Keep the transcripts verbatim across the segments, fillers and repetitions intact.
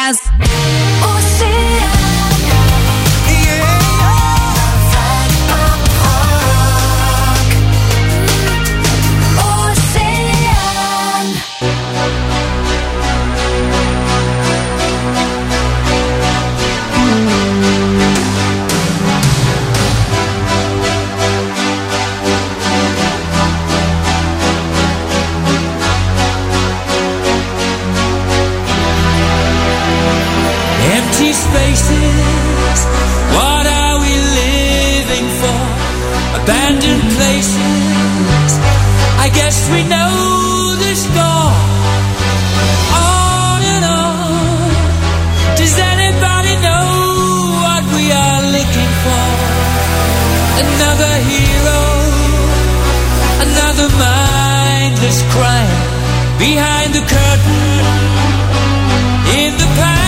jazz. Océane. Empty spaces, what are we living for? Abandoned places, I guess we know the score. On and on, does anybody know what we are looking for? Another hero, another mindless crime, behind the curtain, in the past.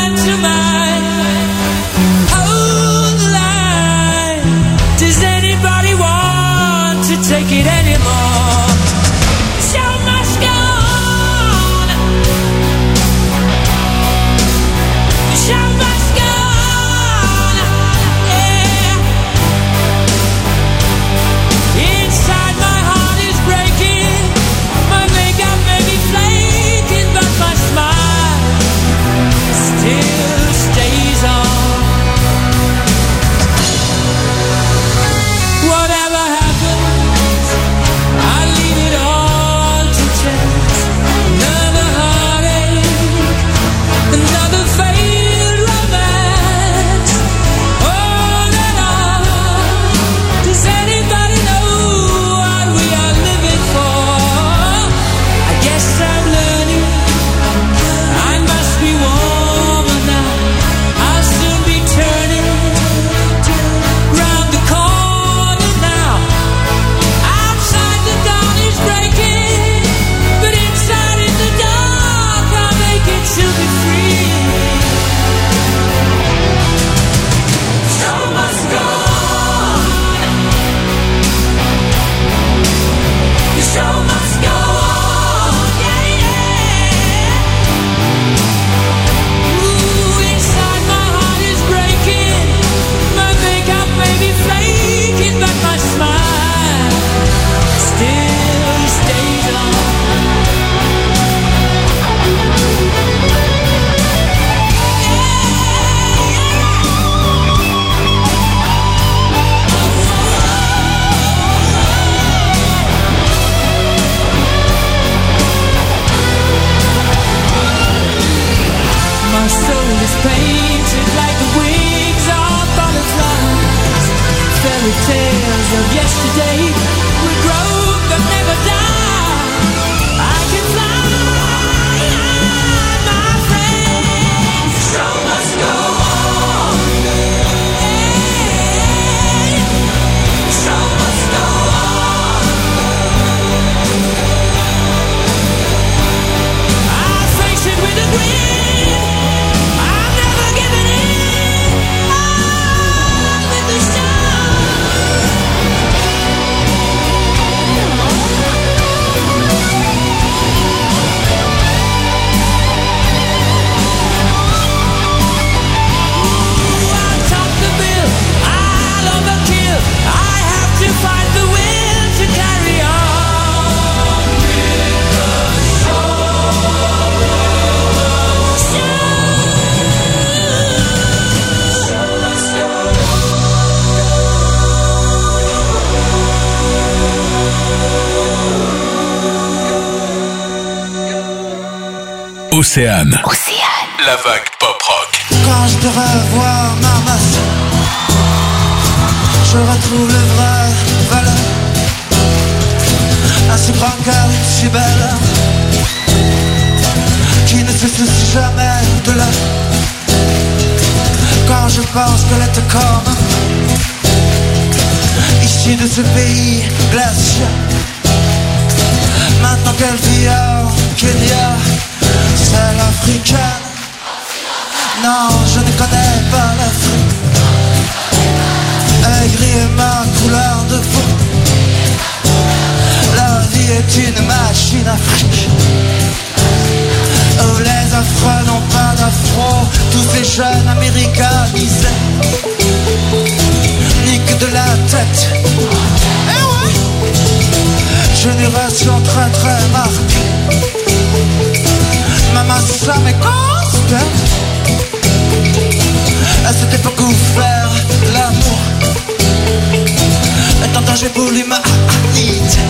Hold the line. Does anybody want to take it anymore? The show must go on. The show must go on. Yeah. Inside my heart is breaking. My makeup may be flaking, but my smile still stays on. Whatever happens, I leave it all to chance. Another heartache, another failed romance. On and on. Does anybody know what we are living for? I guess I'm learning. I must be warmer now. I'll soon be turning round the corner now. Outside the dawn is breaking, but inside in the dark I'll make it to be free. The show must go on. The show must go on. Yeah, yeah. Ooh, inside my heart is breaking. My makeup may be flaking, but my smile still stays on. My soul is painted like the wings of butterflies. Fairy tales of yesterday will grow but never die. I can fly, my friend. The show must go on. The show must go on. I'll face it with a grin. I'm never giving in. On with the show. I'll top the bill. I'll overkill. I have to find the will to carry on with the Océane. Océane. La vague pop rock. Quand je te revois, maman, je retrouve le vrai valeur. Un si grand cœur, une si belle, qui ne se soucie jamais de l'heure. Quand je pense qu'elle était comme ici de ce pays glacial. Maintenant qu'elle vit au Kenya, c'est l'africaine. Non, je ne connais pas l'Afrique. Elle est gris et ma couleur de peau. La vie est une machine afrique où les affreux n'ont pas d'affront. les jeunes américanisés niquent de la tête. Eh ouais, génération très très marquée. Maman, ça m'écoste. À cette époque où faire l'amour est un danger pour l'humanité.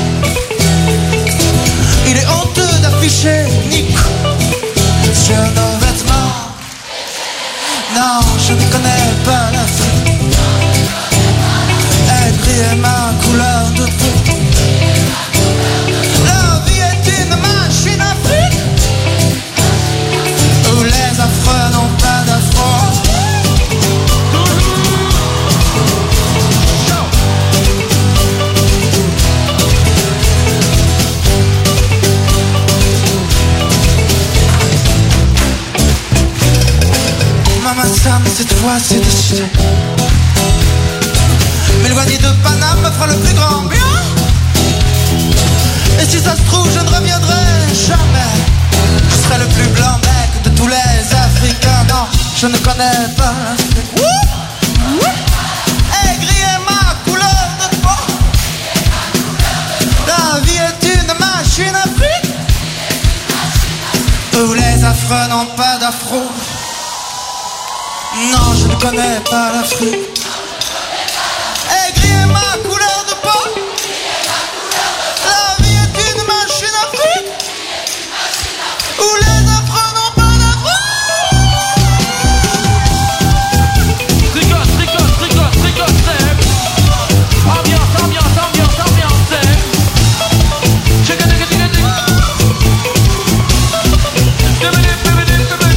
Il est honteux d'afficher Nico sur nos vêtements. Non, je ne connais pas l'Afrique. Elle brille ma couleur de peau. La vie est une machine à fric où les affreux n'ont pas d'afro. Maman Sam, cette fois c'est décidé. M'éloigner de Paname me fera le plus grand bien. Et si ça se trouve, je ne reviendrai jamais. Je serai le plus blanc mec de tous les Africains. Non, je ne connais pas l'Afrique. Aigri est ma couleur de peau. La vie est une machine à fric où les affreux n'ont pas d'afro. Non, je ne connais pas l'Afrique. Aigri est ma couleur de peau. La vie est une machine à fric où les affreux n'ont pas d'afro. Tricote, tricote, tricote, tricote, sec. Ambiance, ambiance, ambiance, ambiance, sec. Chicka, chicka, chicka, chicka. Bibidi, bibidi, bibidi.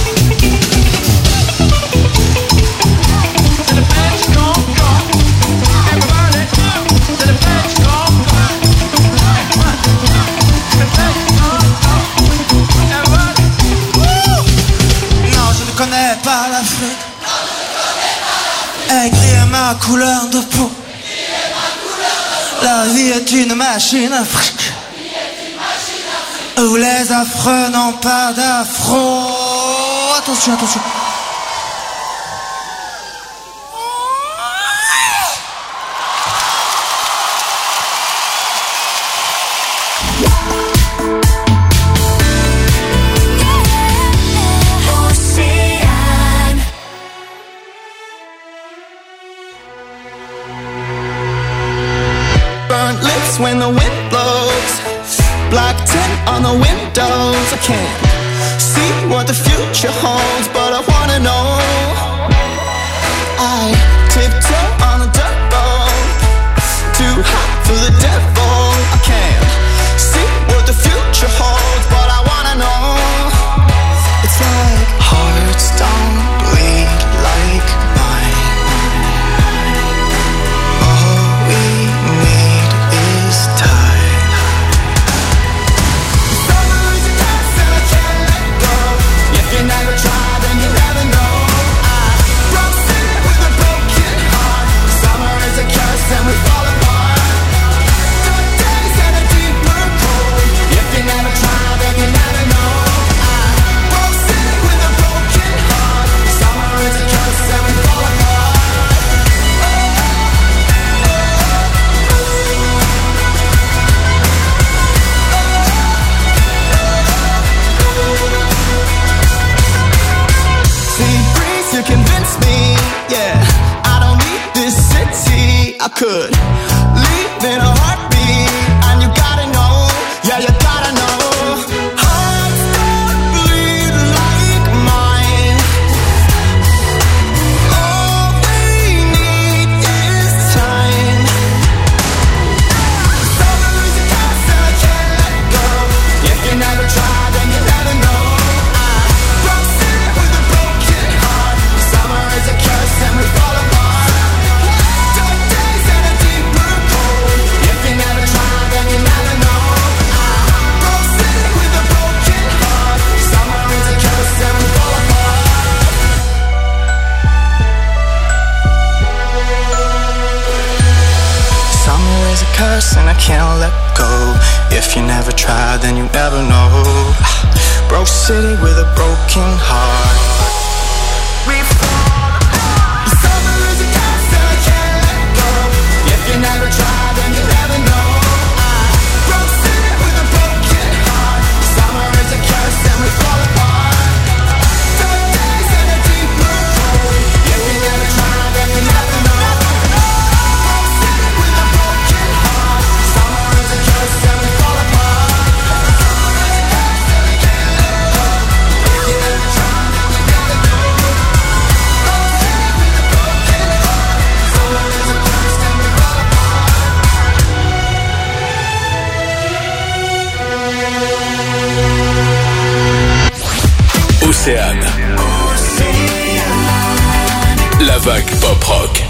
C'est le pêche, come, come. Everybody, c'est le pêche, come, come. C'est le pêche, come, come. Everybody. Non, je ne connais pas l'Afrique. Aigri est ma couleur de peau. La vie est une machine à fric où les affreux n'ont pas d'afro. Attention, attention. Océane. Burnt lips when the wind blows. Black tint on the windows. I can't see what the future holds, but I wanna know. I tiptoe on the dirt road. Too hot for the devil. I can't see what the future holds, but I wanna know. It's like hearts don't bleed like mine. All we need is time. Summer is a curse and I can't let go. If you never try, then you never know. I broke city with a broken heart. Summer is a curse and we fall apart. Dark days and a deeper cold. If you never try, then you never know. I broke city with a broken heart. Summer is a curse and we fall apart. See, breeze, you convince me, yeah. I don't need this city. I could leave in a heartbeat, and you gotta know, yeah, you gotta know. Hearts don't bleed like mine. All we need is time. Summer is a curse and I can't let go. If you never try, then you never know. I broke city with a broken heart. Summer is a curse and we fall apart. Dark days and a deeper cold. If you never try, then you never know. I broke city with a broken heart. Summer is a curse and we fall apart. Summer is a curse and I can't let go. If you never try, then you never know. Broke city with a broken heart. We vague pop rock.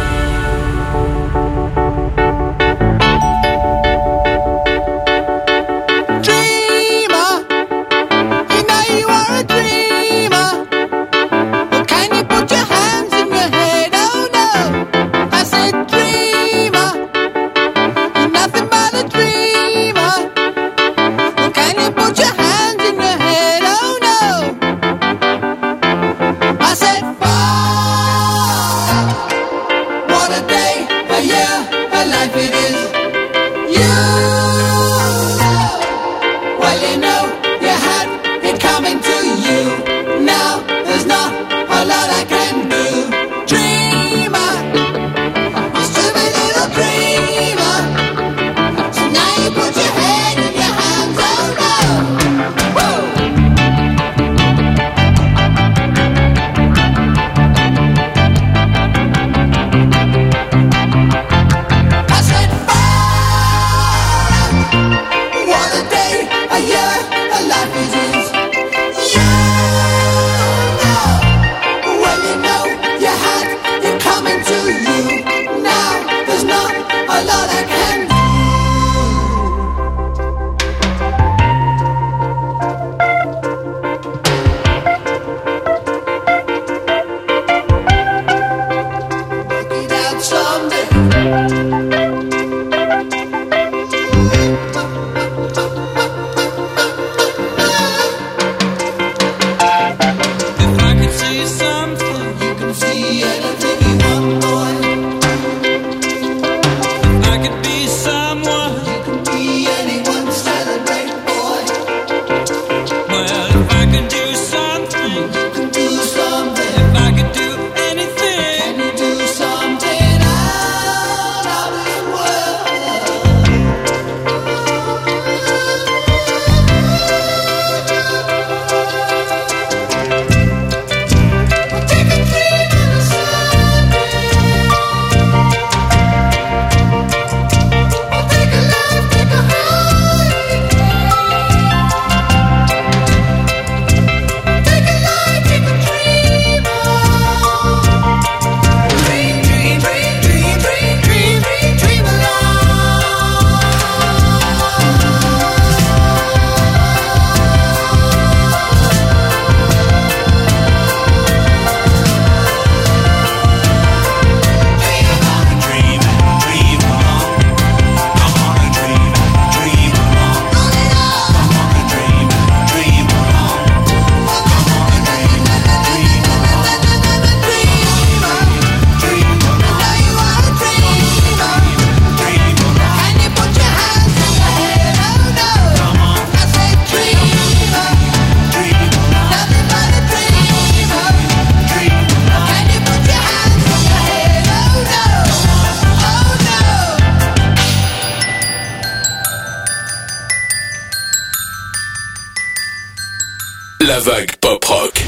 La vague pop rock.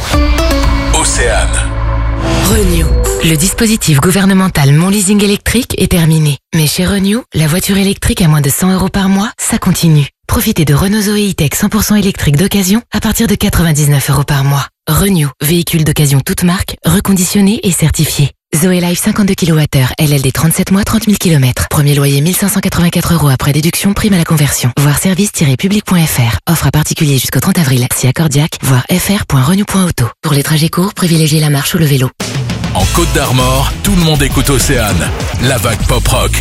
Océane. Renew. Le dispositif gouvernemental Mon Leasing électrique est terminé. Mais chez Renew, la voiture électrique à moins de cent euros par mois, ça continue. Profitez de Renault Zoé E-Tech cent pour cent électrique d'occasion à partir de quatre-vingt-dix-neuf euros par mois. Renew, véhicule d'occasion toute marque, reconditionné et certifié. Zoé Life cinquante-deux kilowattheures, L L D trente-sept mois, trente mille kilomètres. Premier loyer mille cinq cent quatre-vingt-quatre euros après déduction, prime à la conversion. Voir service tiret public point f r. Offre à particulier jusqu'au trente avril. Si accordiaque, voir f r point renew point auto. Pour les trajets courts, privilégiez la marche ou le vélo. En Côte d'Armor, tout le monde écoute Océane. La vague pop rock.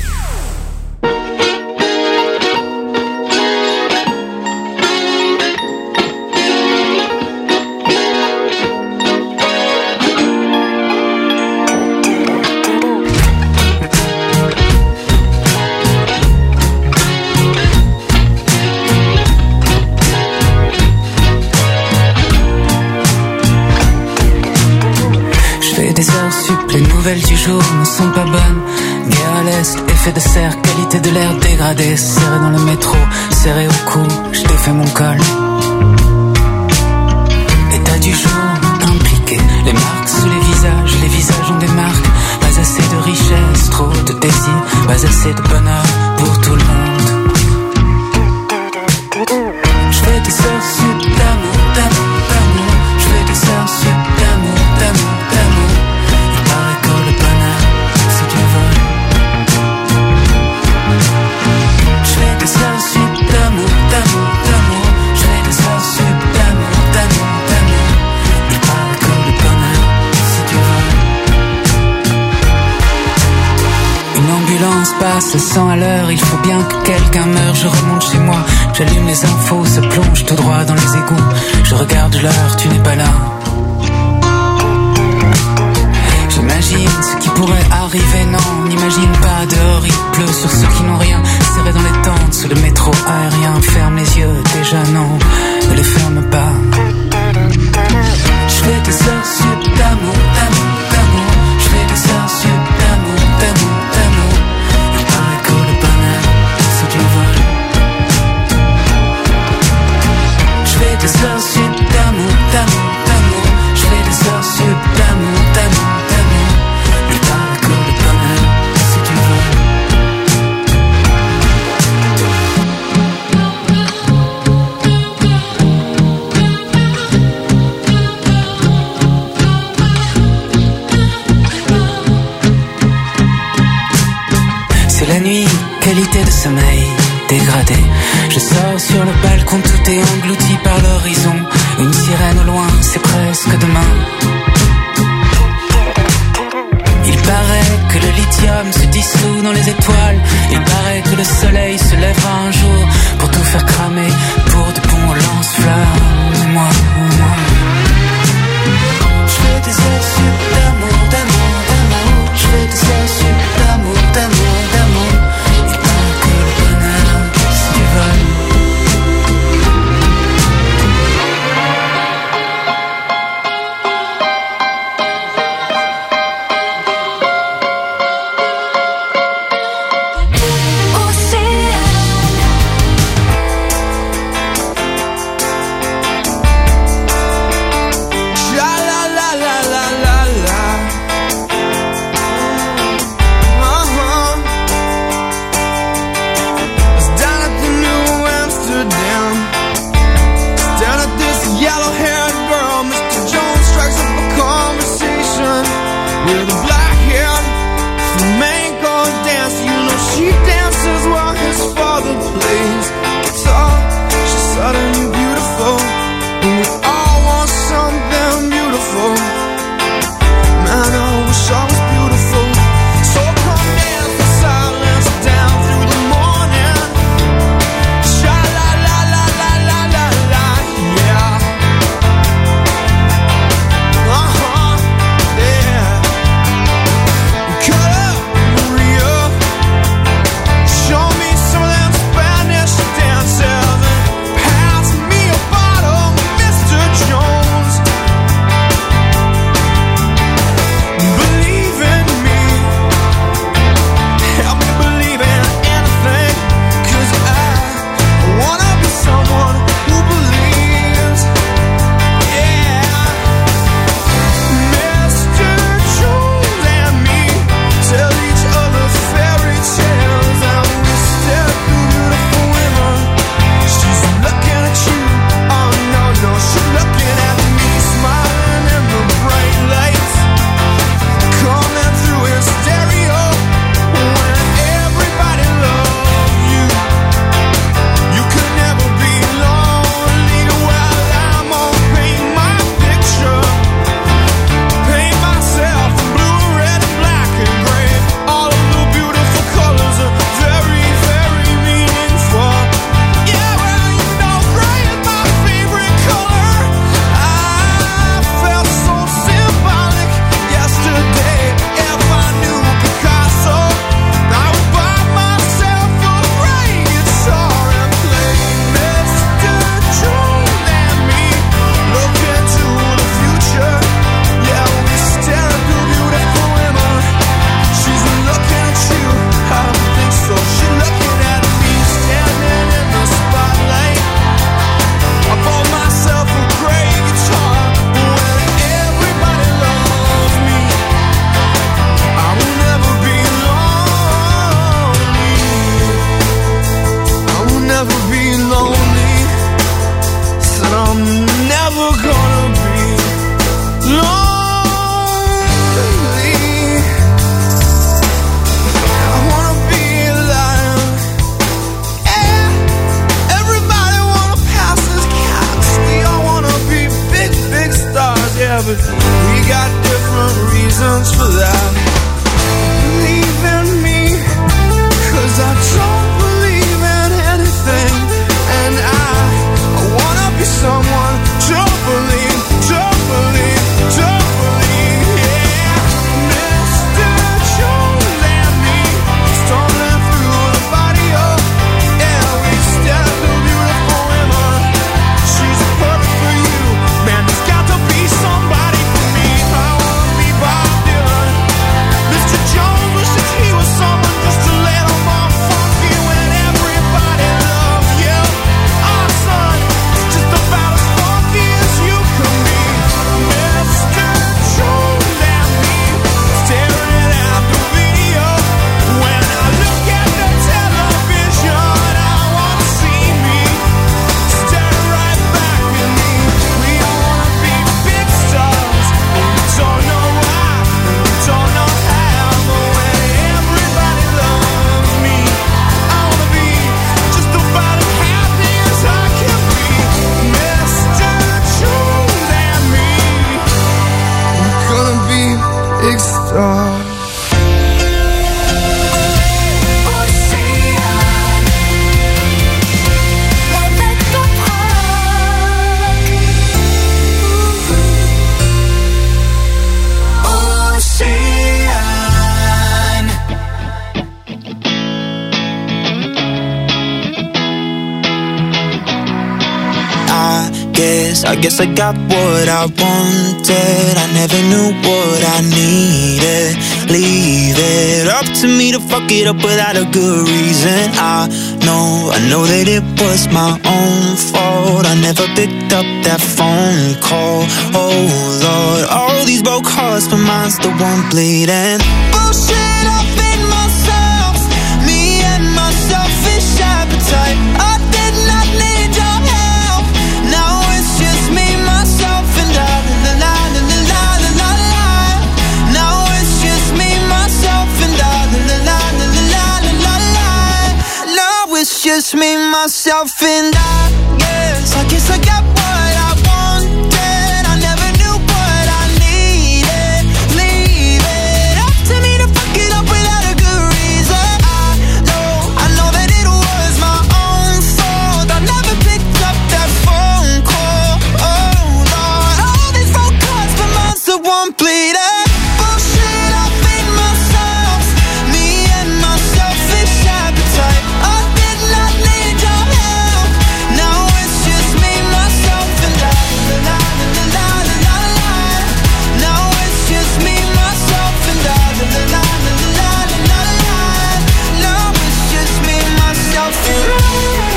Les nouvelles du jour ne sont pas bonnes. Guerre à l'est, effet de serre, qualité de l'air dégradée. Serré dans le métro, serré au cou, je défais mon col. État du jour, impliqué. Les marques sous les visages, les visages ont des marques. Pas assez de richesse, trop de désir. Pas assez de bonheur pour tout le monde. Je fais des heures sup d'amour, d'amour, d'amour. Je fais des heures sup d'amour, d'amour, d'amour. temps se passe à cent à l'heure. Il faut bien que quelqu'un meure. Je remonte chez moi, j'allume les infos, se plonge tout droit dans les égouts. Je regarde l'heure, tu n'es pas là. J'imagine ce qui pourrait arriver, non, n'imagine pas. Dehors il pleut sur ceux qui n'ont rien. Serré dans les tentes, sous le métro aérien. Ferme les yeux, déjà non, ne les ferme pas. Je fais des heures sup d'amour, d'amour, d'amour. Je fais des heures sup d'amour, d'amour, d'amour. Il paraît que le bonheur, c'est du vol. Je fais des heures sup d'amour, d'amour, d'amour. Je fais des heures sup d'amour, d'amour, d'amour. Il paraît que le bonheur, c'est du vol. C'est la nuit, qualité de sommeil dégradée. Je sors sur le balcon, tout est englouti par l'horizon. Une sirène au loin, c'est presque demain. Il paraît que le lithium se dissout dans les étoiles. Il paraît que le soleil se lèvera un jour pour tout faire cramer, pour de bons lance-flammes. Moi, moi. Je fais des heures sup d'amour, d'amour, d'amour. Je fais des heures sup d'amour, d'amour, d'amour. Il paraît que le bonheur, c'est du vol. We got different reasons for that. Believe in me. sort. I guess I got what I wanted. I never knew what I needed. Leave it up to me to fuck it up without a good reason. I know, I know that it was my own fault. I never picked up that phone call. Oh Lord, all these broke hearts, but mine's the one bleeding. Bullshit up in myself, me and my selfish appetite. I did not need your help. Now it's just me, myself, and I. La, la, la, la, la, la, la. Now it's just me, myself, and I. La, la, la, la, la, la, la. Now it's just me, myself, and I. Yes, I guess I got what I wanted. I never knew what I needed. Leave it up to me to fuck it up without a good reason. I know, I know that it was my own fault. I never picked up that phone call. Oh Lord, all these phone calls, but mine's the one bleeding. Bullshit up in myself, me and my selfish appetite. I did not need your help. Now it's just me, myself, and I. La, la, la, la, la, la. Now it's just me, myself, and I. La, la, la, la, la, la. Now it's just me, myself, and I.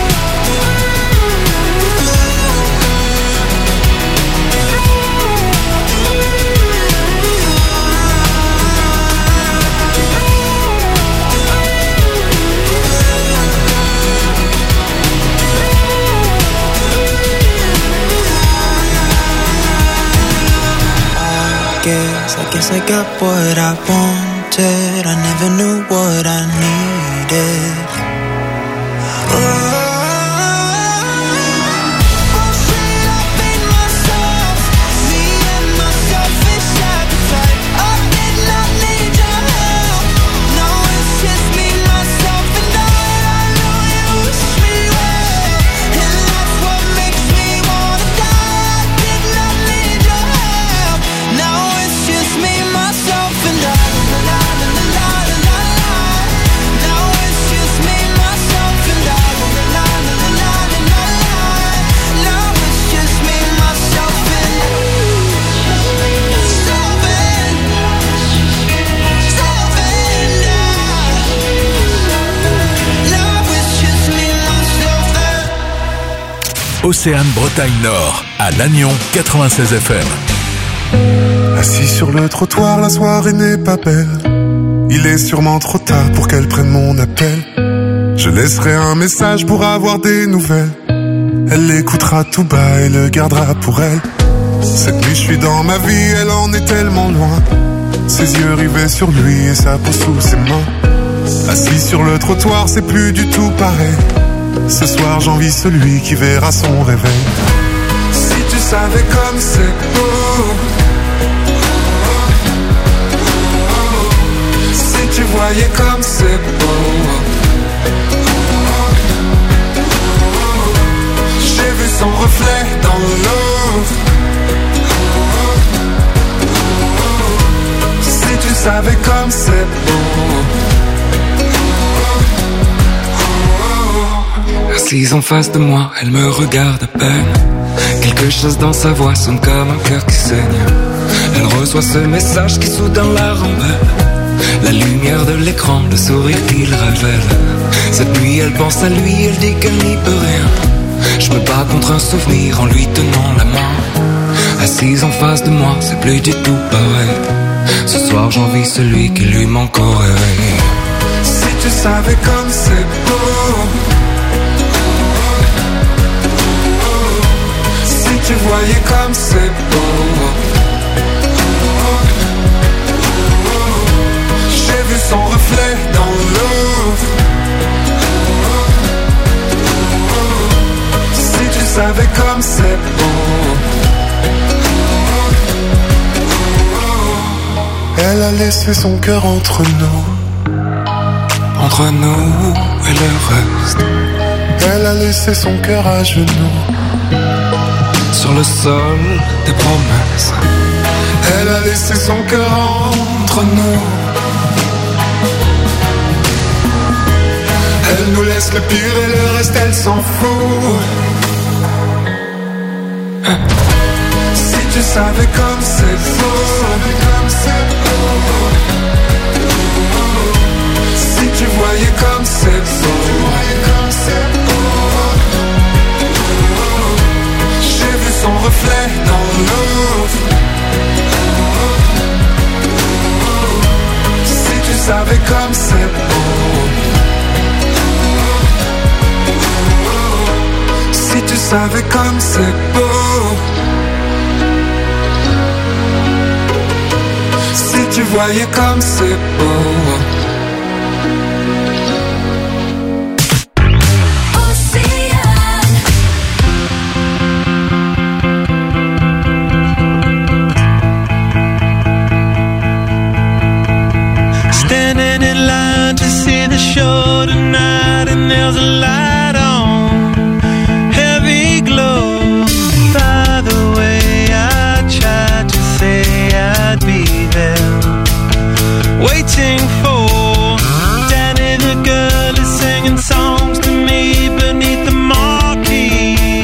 I guess, I guess I got what I wanted. I never knew what I needed. Oh. Bullshit up in myself, me and my selfish appetite. I did not need your help. Now it's just me, myself, and I. I know you wish me well, and that's what makes me wanna die. I did not need your help. Now it's just me, myself, and I. La, la, la, la, la, la, la. Now it's just me, myself, and I. La, la, la, la, la, la, la. Now it's just me, myself, and I. Self and self and I. Now it's just me, myself and Océane Bretagne Nord, à Lannion quatre-vingt-seize F M. Assis sur le trottoir, la soirée n'est pas belle. Il est sûrement trop tard pour qu'elle prenne mon appel. Je laisserai un message pour avoir des nouvelles. Elle l'écoutera tout bas et le gardera pour elle. Cette nuit je suis dans ma vie, elle en est tellement loin. Ses yeux rivés sur lui et sa peau sous ses mains. Assis sur le trottoir, c'est plus du tout pareil. Ce soir j'envie celui qui verra son réveil. Si tu savais comme c'est beau, si tu voyais comme c'est beau. J'ai vu son reflet dans l'eau. Si tu savais comme c'est beau. Assise en face de moi, elle me regarde à peine. Quelque chose dans sa voix sonne comme un cœur qui saigne. Elle reçoit ce message qui soudain la rembelle. La lumière de l'écran, le sourire qu'il révèle. Cette nuit elle pense à lui, elle dit qu'elle n'y peut rien. Je me bats contre un souvenir en lui tenant la main. Assise en face de moi, c'est plus du tout pareil. Ce soir j'envie celui qui lui manque au réveil. Si tu savais comme c'est beau. Si tu voyais comme c'est beau. J'ai vu son reflet dans l'eau. Si tu savais comme c'est beau. Elle a laissé son cœur entre nous, entre nous et le reste. Elle a laissé son cœur à genoux, sur le sol des promesses. Elle a laissé son cœur entre nous. Elle nous laisse le pire et le reste elle s'en fout. Si tu savais comme c'est beau, si tu voyais comme c'est beau, j'ai vu son reflet dans l'eau. Si tu savais comme c'est beau, si tu savais comme c'est beau, si tu voyais comme c'est beau. Standing in line to see the show tonight, and there's a light on, heavy glow. By the way, I tried to say I'd be there, waiting for Danny the girl is singing songs to me beneath the marquee.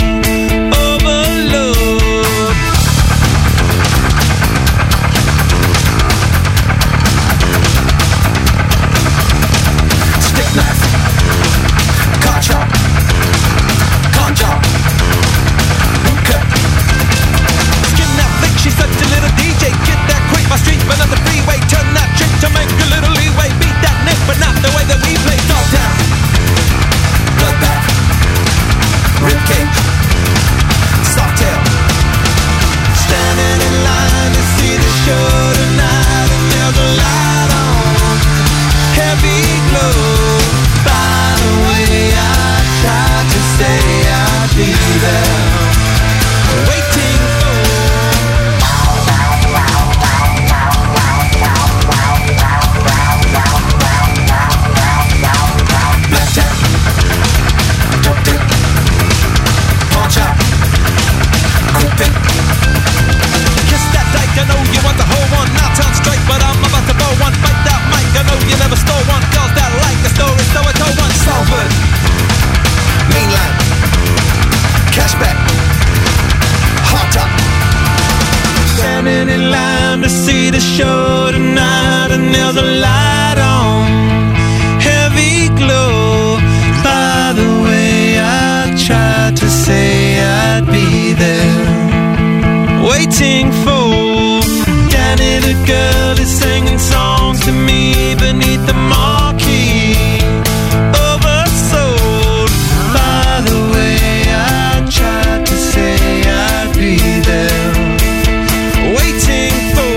Overload. Stick knife, car chop, con chop, cut. Skin that flick, she's such a little D J. Get that quick, my street, but not the freeway. Turn that trick to make a little leeway. Beat that nick, but not the way that we play. Dog down, bloodbath, ribcage, soft tail. Standing in line to see the show tonight, and there's a light on, heavy glow. By the way, I tried to say I'd be there, waiting for Black tap, dope dip, pawn chop, quick pick. kiss that dyke. I know you want the whole one, not turn straight, but I'm about to blow one. Fight that mic, I know you never stole one. Girls that like the story, so I told one. Salford, mainline, cashback, hot top. Standing in line to see the show tonight, and there's a light on, heavy glow. By the way, I tried to say I'd be there, waiting for Danny the girl is singing songs to me beneath the marquee. Oversold. By the way, I tried to say I'd be there, waiting for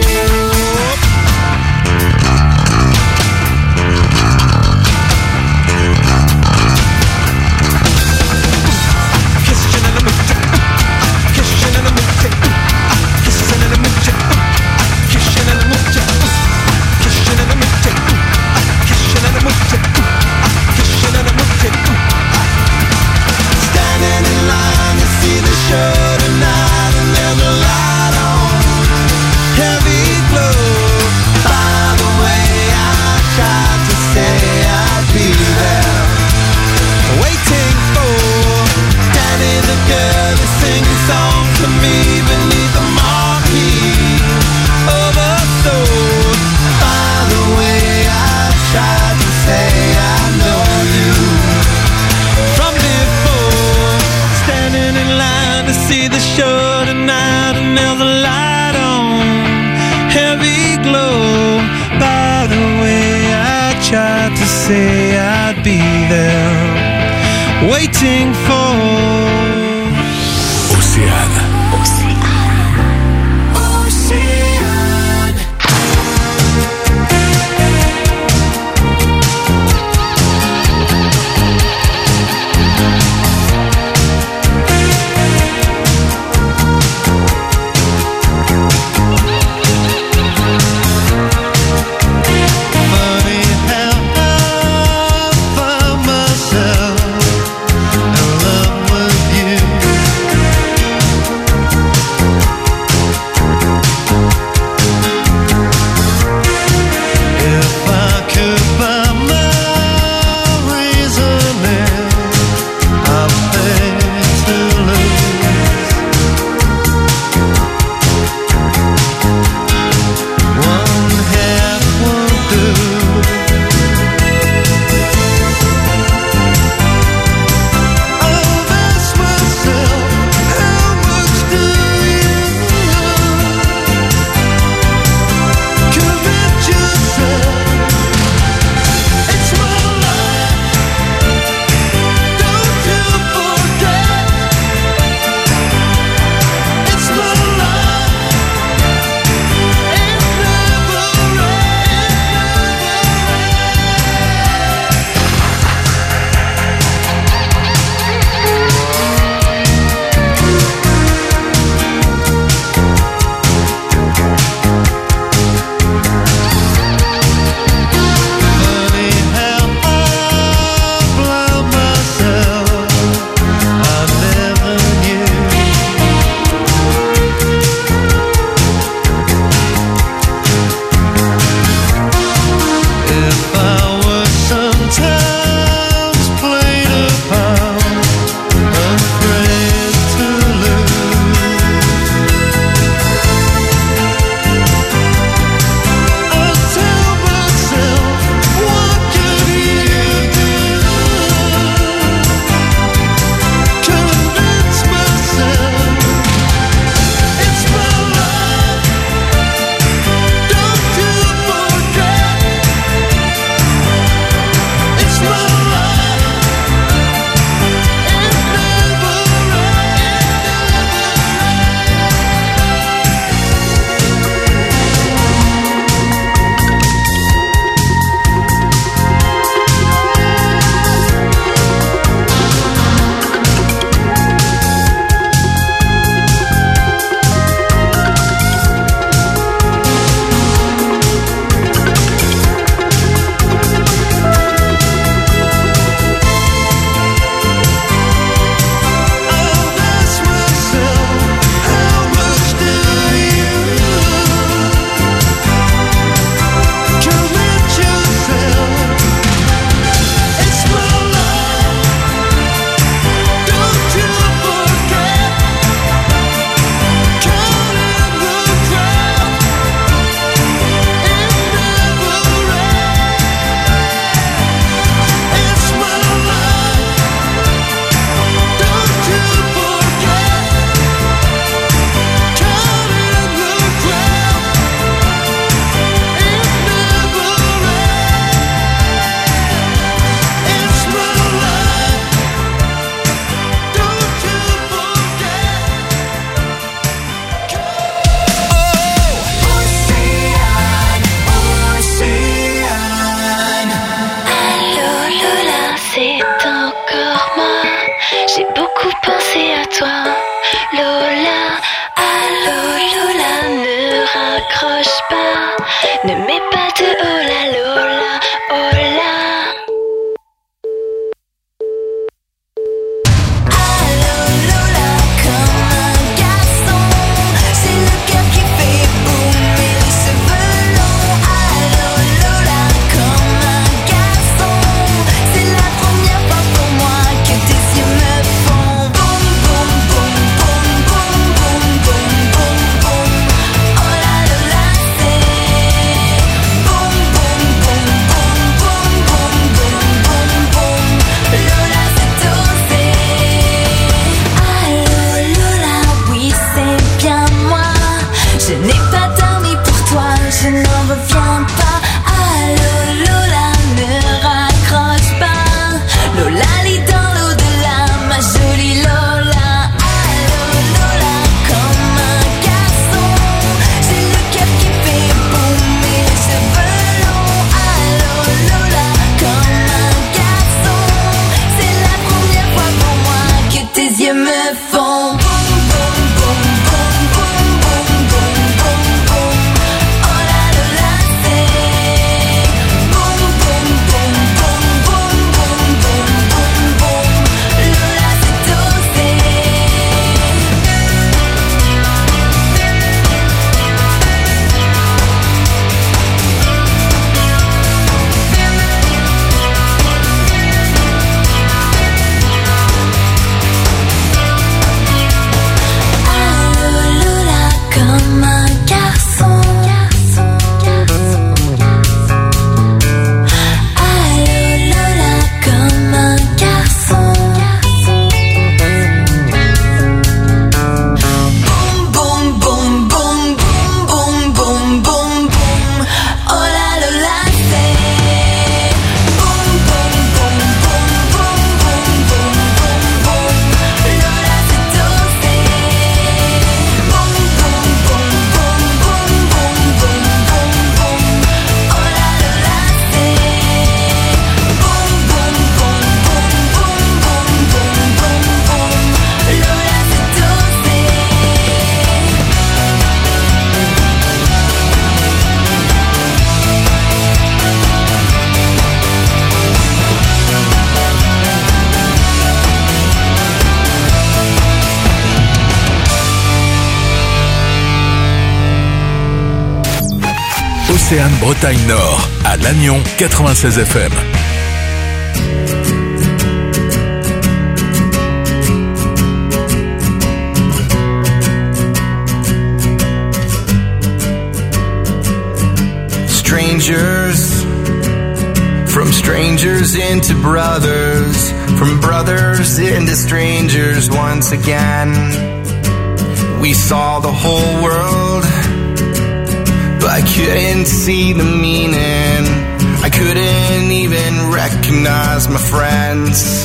kissing in the mood, kissing in the mood, kissing in the mood, kissing in the mood, kissing in the mood, kissing in the mood, kissing in the mood. Standing in line to see the show tonight, and there's a light on, heavy glow. By the way, I tried to say I'd be there, waiting for Danny the girl to sing songs to me beneath the marquee. Oversold. By the way, I tried to say I know you from before. Standing in line to see the show tonight, and there's a light on, heavy glow. By the way, I tried to say I'd be there, waiting for Océane. Ne mets pas de oh la Lola, oh la. Allô Lola, comme un garçon, c'est le cœur qui fait boum et les cheveux longs. Allô Lola, comme un garçon, c'est la première fois pour moi que tes yeux me font boum boum boum boum boum boum boum boum boum. Oh la Lola, c'est boum boum boum boum boum boum boum boum boum. Lola, c'est osé. Allô Lola, oui c'est bien moi. Je n'ai pas dormi pour toi, je n'en reviens pas. Allô Lola, ne raccroche pas. Lola lit dans l'au-delà, ma jolie Lola. Allô Lola, comme un garçon, j'ai le cœur qui fait boum et les cheveux longs. Allô Lola, comme un garçon, c'est la première fois pour moi que tes yeux me font boum boum boum boum boum boum boum boum boum. Oh la Lola, c'est boum boum boum boum boum boum boum boum boum. Lola, c'est osé. Allô Lola, comme un garçon. Allô Lola, comme un garçon. Boum boum boum boum boum boum boum boum boum. Oh la Lola, c'est boum boum boum boum boum boum boum boum boum. Lola, c'est osé. Boum boum boum boum boum boum boum boum boum. Oh la Lola, c'est boum boum boum boum boum boum boum boum boum. Lola, c'est osé. Océane Bretagne Nord, à Lannion, quatre-vingt-seize F M. Strangers, from strangers into brothers, from brothers into strangers once again. We saw the whole world, but I couldn't see the meaning. I couldn't even recognize my friends.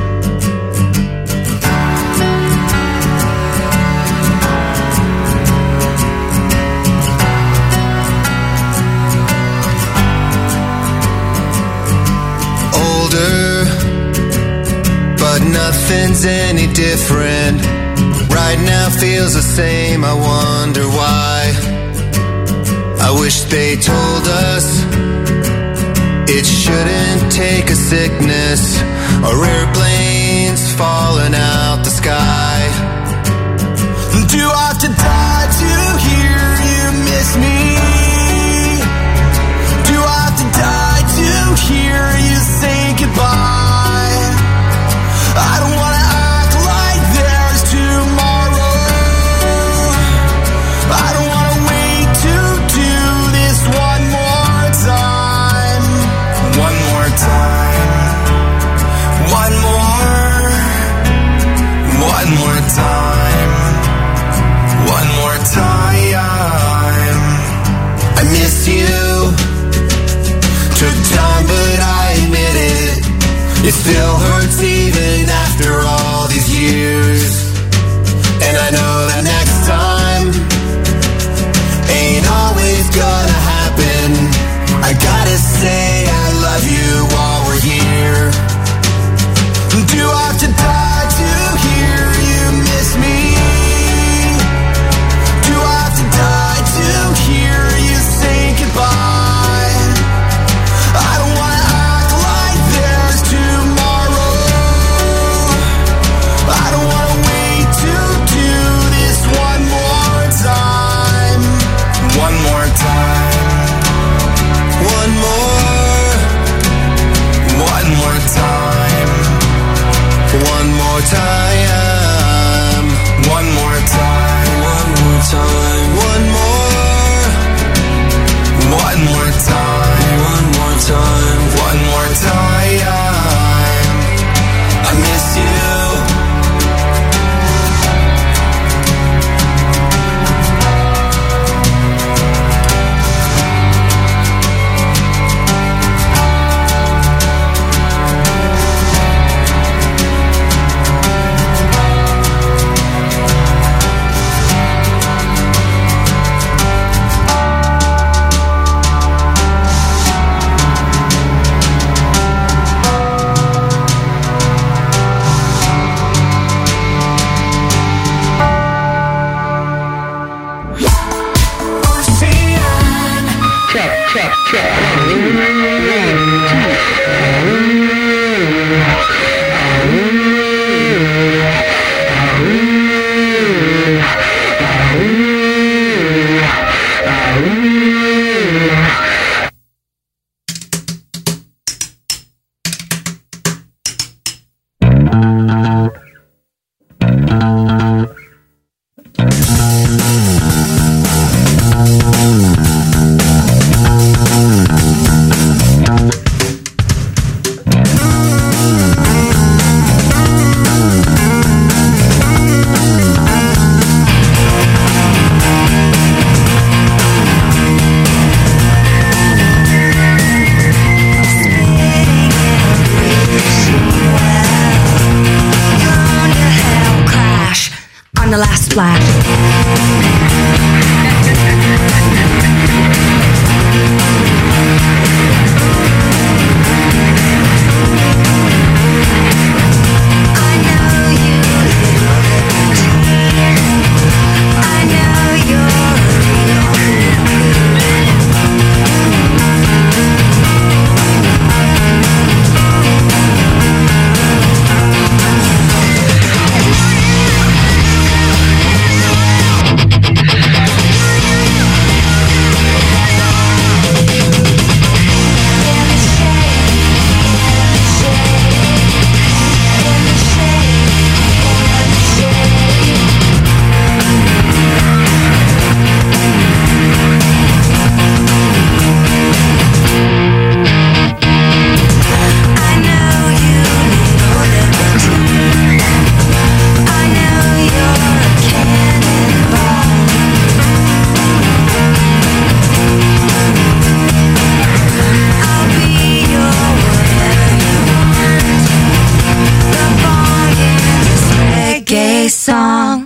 Older, but nothing's any different. Right now feels the same, I wonder why. I wish they told us it shouldn't take a sickness or airplanes falling out the sky. Do I have to die to hear you miss me? Do I have to die to hear you say goodbye? I don't wanna act like there's tomorrow. I don't wanna wait to do this one more time. One more time. One more. One more time. One more time. I miss you. Took time, but I admit it. It still hurts even after all these years. And I know that next time ain't always gonna happen. I gotta say I love you while we're here. Do I have to die to hear you miss me? Do I have to die to hear you say goodbye? Splash. Song.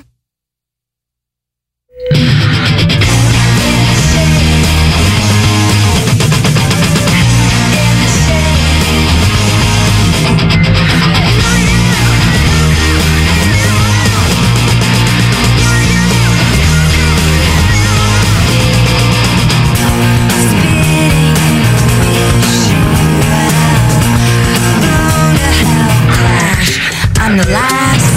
I'm the last.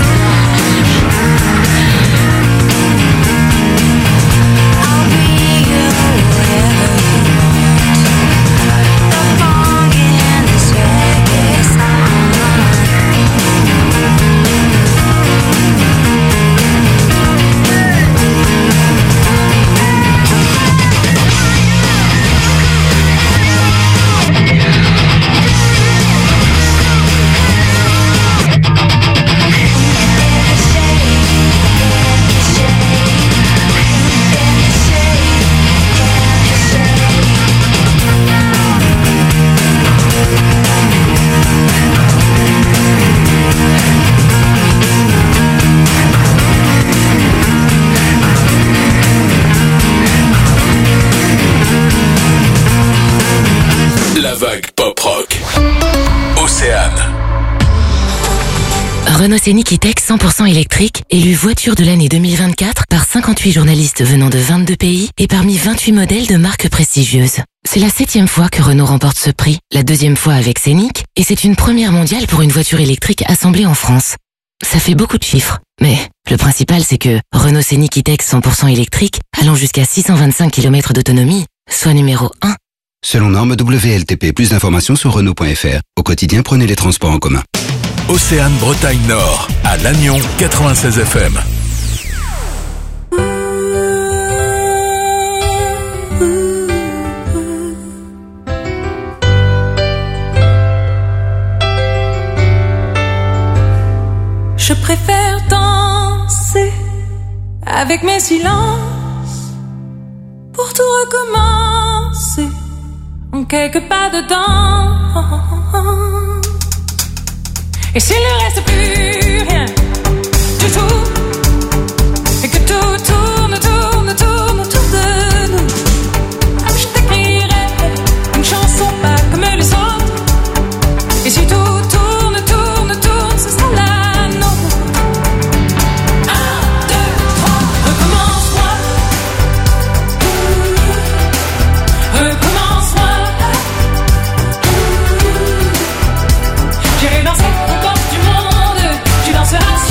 La vague pop rock. Océane. Renault Scénic E-Tech cent pour cent électrique, élu voiture de l'année deux mille vingt-quatre par cinquante-huit journalistes venant de vingt-deux pays et parmi vingt-huit modèles de marques prestigieuses. C'est la septième fois que Renault remporte ce prix, la deuxième fois avec Scénic, et c'est une première mondiale pour une voiture électrique assemblée en France. Ça fait beaucoup de chiffres, mais le principal c'est que Renault Scénic E-Tech cent pour cent électrique, allant jusqu'à six cent vingt-cinq kilomètres d'autonomie, soit numéro un. Selon norme W L T P, plus d'informations sur Renault point F R. Au quotidien, prenez les transports en commun. Océane Bretagne Nord, à Lannion, quatre-vingt-seize F M. Je préfère danser avec mes silences pour tout recommencer en quelques pas dedans. Et s'il ne reste plus rien du tout, et que tout tourne, tourne, tourne autour de nous, je t'écrirai une chanson pas comme les autres. Et si tout tourne, tourne, tourne, ce sera la nôtre. Un, deux, trois, recommence-moi. Recommence-moi. J'irai danser aux portes du monde. Tu danseras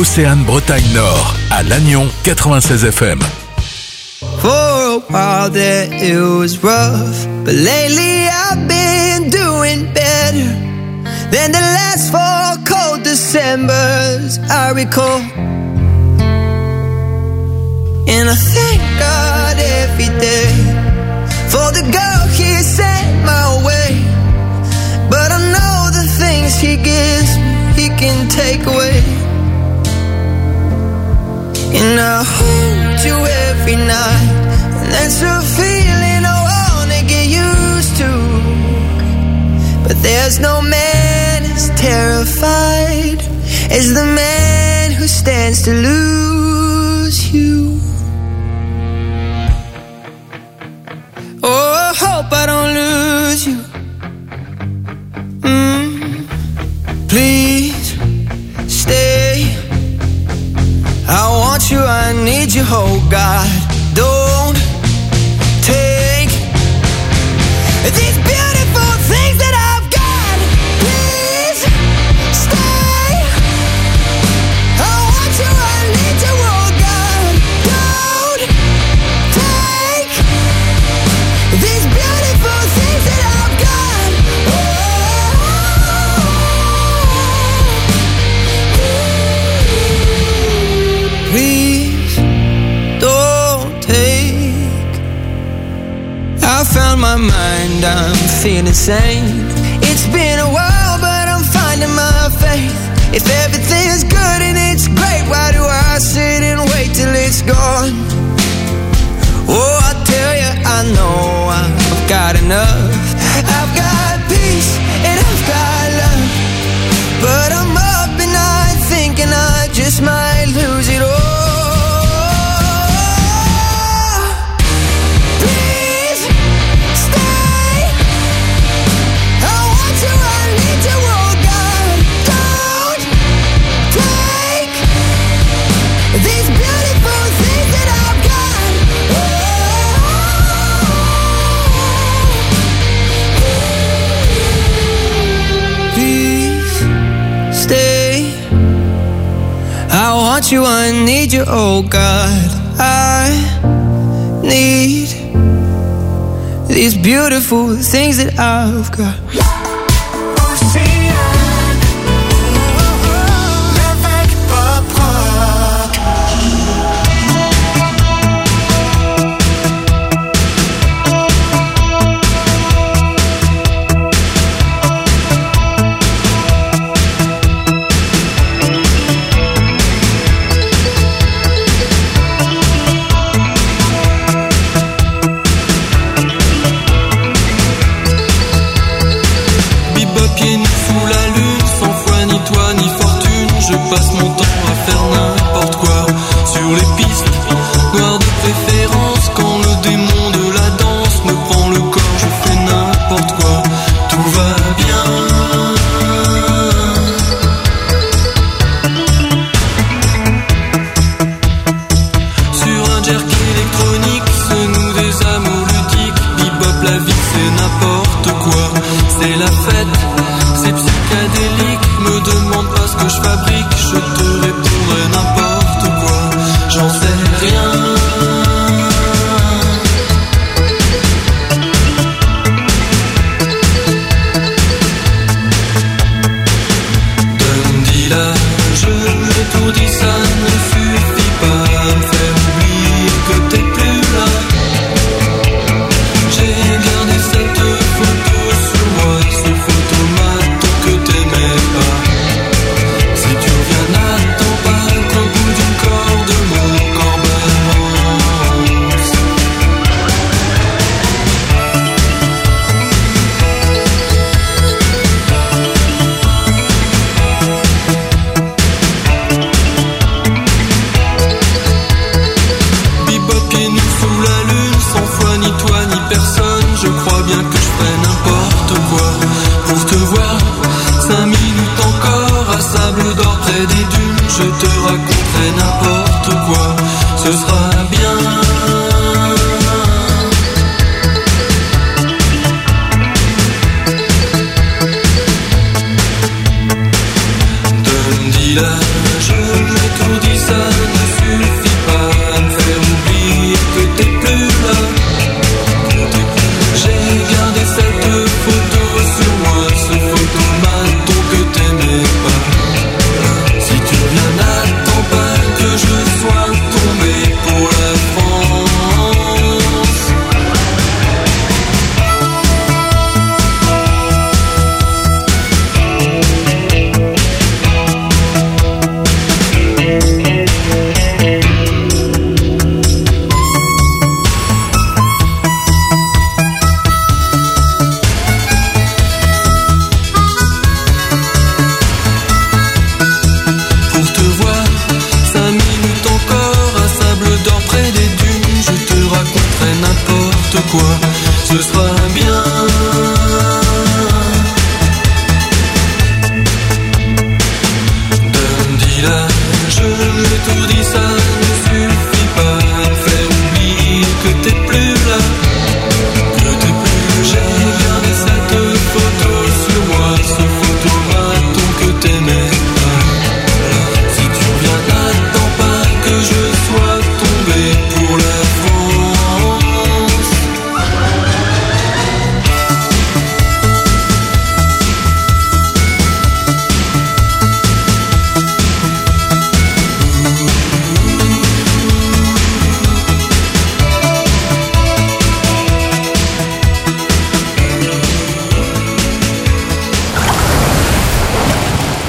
Océane Bretagne Nord, à Lannion quatre-vingt-seize F M. For a while there it was rough, but lately I've been doing better than the last four cold Decembers I recall. And I thank God every day for the girl He sent my way. But I know the things He gives me, He can take away. And I hold you every night, and that's a feeling I wanna get used to. But there's no man as terrified as the man who stands to lose you. Oh, I hope I don't lose you. Mm, please stay. I want you, I need you, oh God. Don't take these beautiful things that I've got. Please stay. I want you, I need you, oh God. Don't take these beautiful things that I've got. Oh, please don't take. I found my mind, I'm feeling sane. It's been a while, but I'm finding my faith. If everything's good and it's great, why do I sit and wait till it's gone? Oh, I tell you, I know I've got enough. I've got peace and I've got love, but I'm up at night thinking I just might lose it all. Please stay. I want you, I need you, oh God. Don't take these beautiful things that I've got. Please stay. I want you, I need you, oh God. I need these beautiful things that I've got. Je passe mon temps à faire n'importe quoi sur les pistes noires de préférence. Quand le démon de la danse me prend le corps, je fais n'importe quoi. Tout va bien. Sur un jerk électronique se nouent des amours ludiques. Bebop, la vie c'est n'importe quoi. C'est la fête, c'est psychédélique. Me demande pas ce que je fabrique, je te répondrai n'importe quoi. J'en sais rien. Donne-dis là, je l'ai tout dit, ça ne suffit pas à me faire oublier que t'es plus là. J'ai gardé cette photo sur moi, ce photomaton que t'aimais pas. Si tu reviens, n'attends pas qu'au bout du corps de mon corps balance. Bebop pieds nus sous la lune, sans foi ni toi ni personne. Je crois bien que je ferai n'importe quoi pour te voir. Cinq minutes encore à Sable d'Or près des dunes. Je te raconterai n'importe quoi, ce sera bien. Donne-dis là.